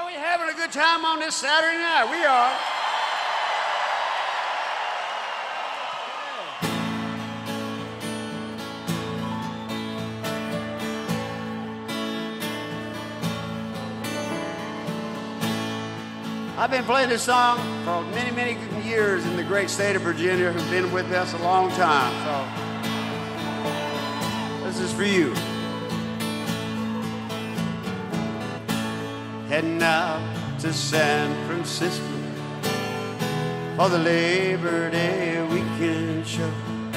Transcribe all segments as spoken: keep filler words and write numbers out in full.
Are you having a good time on this Saturday night? We are. I've been playing this song for many, many years in the great state of Virginia, who've been with us a long time. So this is for you. Heading out to San Francisco for the Labor Day weekend show.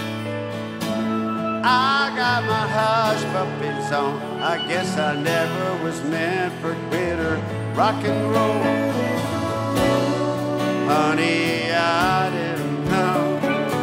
I got my hush puppies on. I guess I never was meant for glitter rock and roll. Honey, I didn't know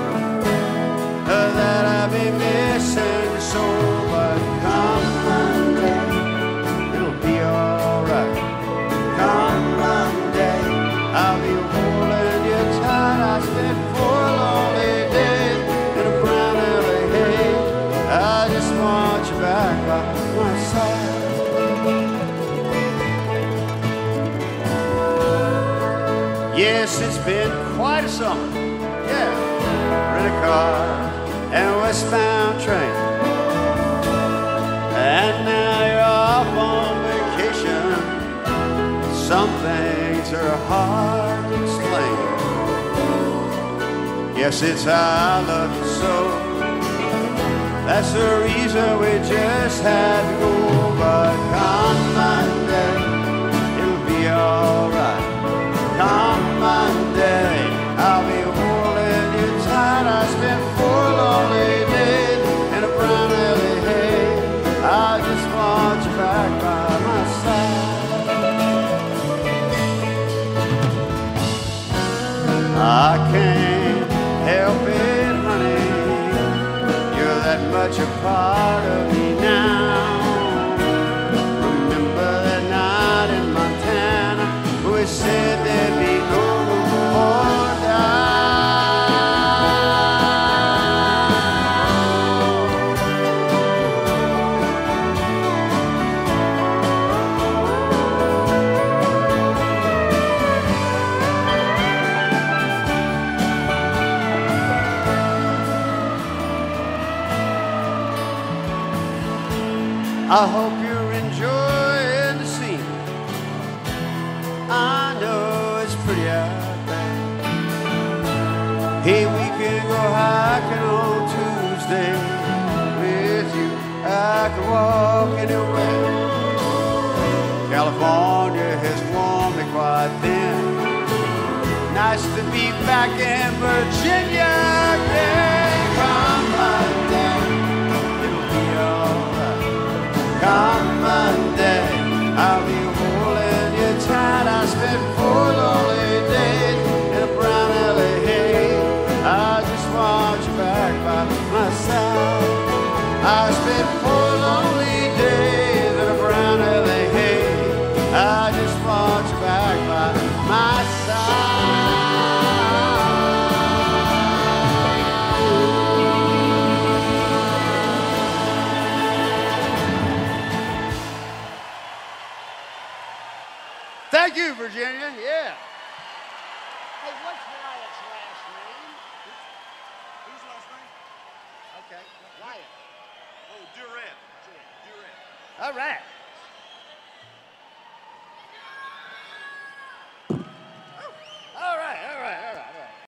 that I'd be missing so, but come Monday, it'll be alright. Come Monday, I'll be holding you tight. I spent four lonely days in a brown L A haze. I just want you back by my side. Yes, it's been quite a summer. Yeah, rent a car and a westbound train, and now you're off on vacation. Some things are hard to explain. Yes, it's I love you so. That's the reason we just had to go. But come Monday, it'll be alright. Come Monday, I'll be holding you tight. I spent four lonely days in a brown L A haze. I just want you back by my side. I can't help it, honey. You're that much a part of me now. Remember that night in Montana, we said there'd be no more I hope you're enjoying the scene. I know it's pretty out there. Hey, we can go hiking on Tuesday. With you, I can walk anywhere. California has warmed me quite thin. Nice to be back in Virginia again. Come Monday, it'll be alright. Come Monday, I'll be holding you tight. I spent four lonely days in a brown L A haze. I just want you back by my side. I spent four lonely days in a brown L A haze. I just want you back by my side. Thank you, Virginia. Yeah. Hey, what's Wyatt's last name? Whose last name? Okay, Wyatt. Oh, Durant. Durant. All right.